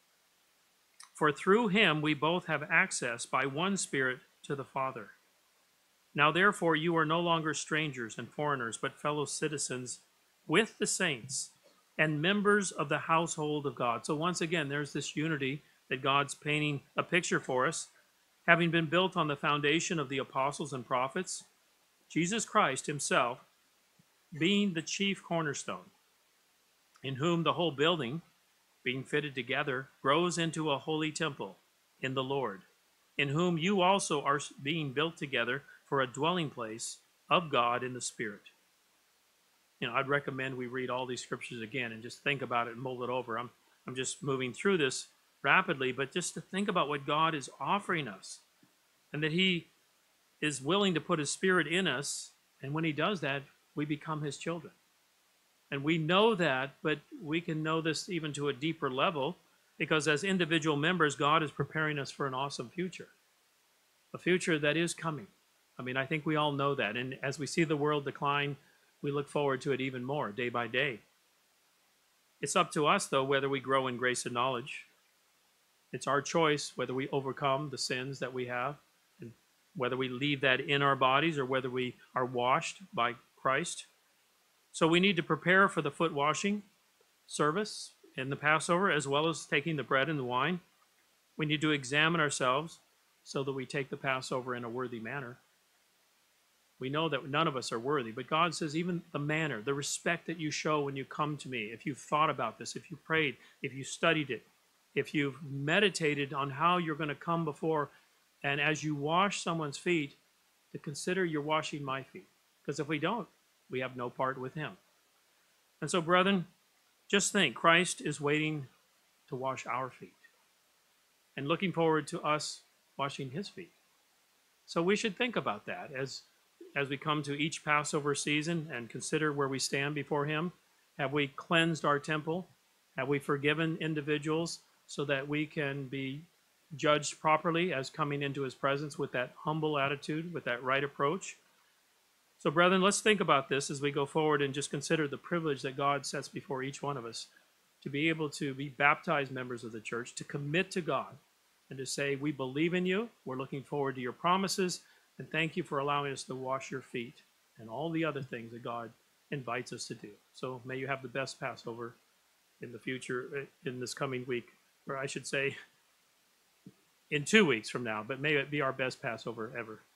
"For through him we both have access by one Spirit to the Father. Now therefore you are no longer strangers and foreigners, but fellow citizens with the saints and members of the household of God." So once again, there's this unity that God's painting a picture for us. Having been built on the foundation of the apostles and prophets, Jesus Christ himself being the chief cornerstone, in whom the whole building, being fitted together, grows into a holy temple in the Lord, in whom you also are being built together for a dwelling place of God in the Spirit. You know, I'd recommend we read all these scriptures again and just think about it and mull it over. I'm, I'm just moving through this rapidly, but just to think about what God is offering us and that he is willing to put his Spirit in us. And when he does that, we become his children. And we know that, but we can know this even to a deeper level because as individual members, God is preparing us for an awesome future, a future that is coming. I mean, I think we all know that. And as we see the world decline, we look forward to it even more day by day. It's up to us, though, whether we grow in grace and knowledge. It's our choice whether we overcome the sins that we have, and whether we leave that in our bodies or whether we are washed by Christ. So we need to prepare for the foot washing service in the Passover, as well as taking the bread and the wine. We need to examine ourselves so that we take the Passover in a worthy manner. We know that none of us are worthy, but God says even the manner, the respect that you show when you come to me, if you've thought about this, if you prayed, if you studied it, if you've meditated on how you're going to come before, and as you wash someone's feet, to consider you're washing my feet. Because if we don't, we have no part with him. And so, brethren, just think, Christ is waiting to wash our feet and looking forward to us washing his feet. So we should think about that as as we come to each Passover season and consider where we stand before him. Have we cleansed our temple? Have we forgiven individuals so that we can be judged properly as coming into his presence with that humble attitude, with that right approach? So, brethren, let's think about this as we go forward and just consider the privilege that God sets before each one of us to be able to be baptized members of the church, to commit to God, and to say, we believe in you, we're looking forward to your promises, and thank you for allowing us to wash your feet and all the other things that God invites us to do. So may you have the best Passover in the future, in this coming week, or I should say in two weeks from now, but may it be our best Passover ever.